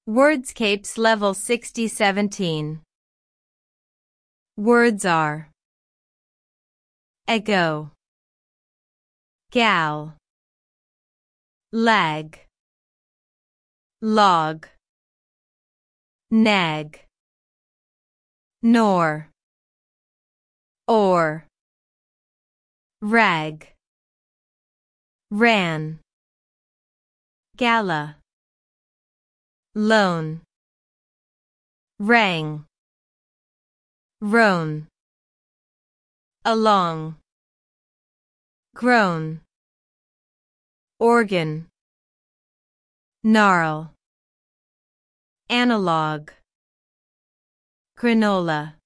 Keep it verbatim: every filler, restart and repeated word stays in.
Wordscapes Level sixty seventeen. Words are ego, gal, lag, log, nag, nor, or, rag, ran, gala, loan, rang, roan, along, grown, organ, gnarl, analog, granola.